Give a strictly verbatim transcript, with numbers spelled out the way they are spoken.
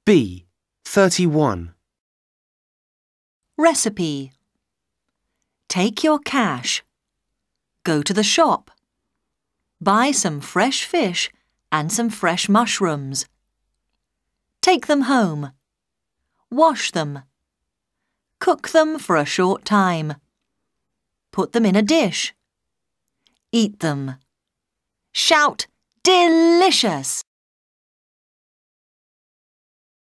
B. thirty-one. Recipe. Take your cash. Go to the shop. Buy some fresh fish and some fresh mushrooms. Take them home. Wash them. Cook them for a short time. Put them in a dish. Eat them. Shout, delicious!